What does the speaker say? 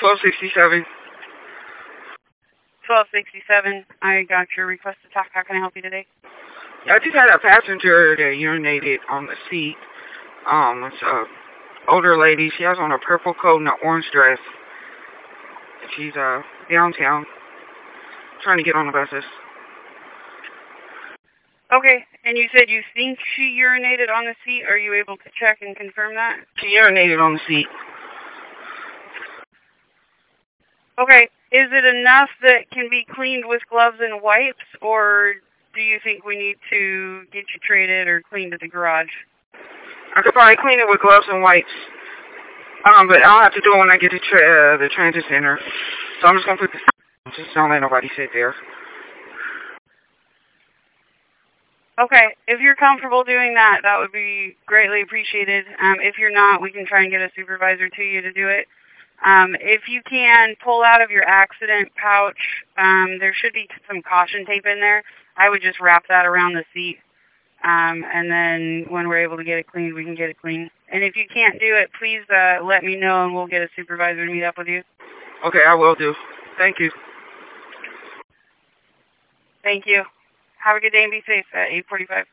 1267. 1267. I got your request to talk. How can I help you today? I just had a passenger that urinated on the seat. It's a older lady. She has on a purple coat and an orange dress. She's downtown, trying to get on the buses. Okay, and you said you think she urinated on the seat. Are you able to check and confirm that? She urinated on the seat. Okay, is it enough that can be cleaned with gloves and wipes, or do you think we need to get you treated or cleaned at the garage? I could probably clean it with gloves and wipes. But I'll have to do it when I get to the transit center. So I'm just going to put this, just don't let nobody sit there. Okay, if you're comfortable doing that, that would be greatly appreciated. If you're not, we can try and get a supervisor to you to do it. If you can pull out of your accident pouch, there should be some caution tape in there. I would just wrap that around the seat. And then when we're able to get it cleaned, we can get it cleaned. And if you can't do it, please let me know and we'll get a supervisor to meet up with you. Okay, I will do. Thank you. Thank you. Have a good day and be safe at 8:45.